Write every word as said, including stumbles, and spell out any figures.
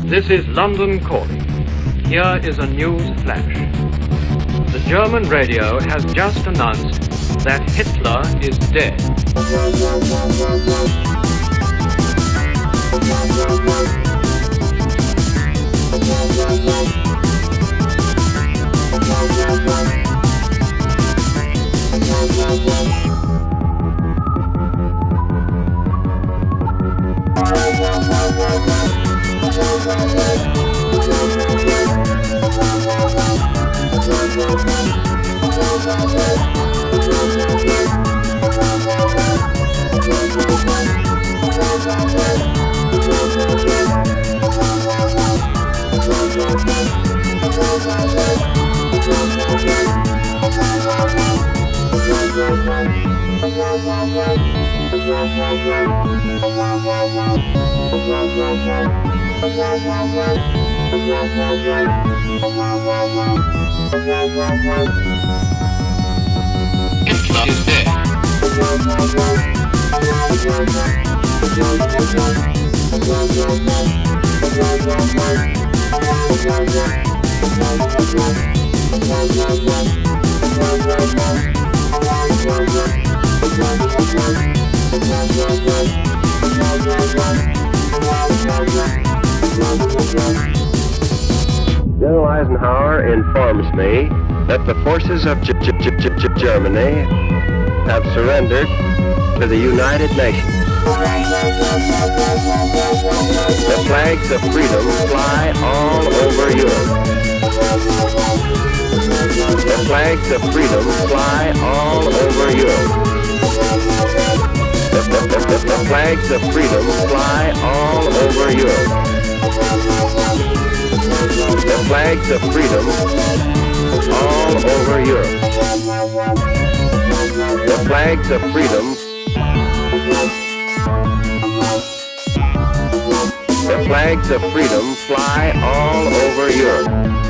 This is London calling. Here is a news flash. The German radio has just announced that Hitler is dead. Hitler is dead. General Eisenhower informs me that the forces of G- G- G- G- G- Germany have surrendered to the United Nations. The flags of freedom fly all over Europe. The flags of freedom fly all over Europe. The, the, the, the, the flags of freedom fly all over Europe. The flags of freedom all over Europe. The flags of freedom. The flags of freedom fly all over Europe.